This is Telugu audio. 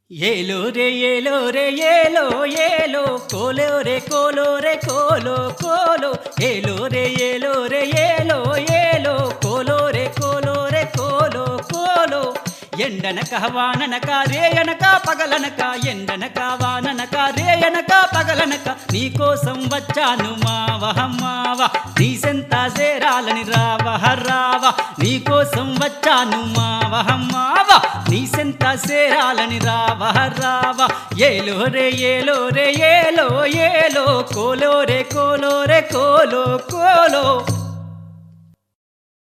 ఏలో రే ఏలో రే ఏలో ఏలో కోలో రే కోలో రే కోలో కోలో ఏలో రే ఏలో రే ఏలో ఏలో కోలో రే కోలో రే కోలో కోలో ఎండనక వాననక రేయనక పగలనక ఎండనక వాననక రేయనక పగలనక నీకోసం వచ్చాను మావహమ్మావా నీ సెంత చేరాలని రావహ రావా నీకోసం వచ్చాను మావహమ్మావా నీ సెంత చేరాలని రావహ రావా ఏలో రే ఏలో రే ఏలో ఏలో కోలో రే కోలో రే కోలో కోలో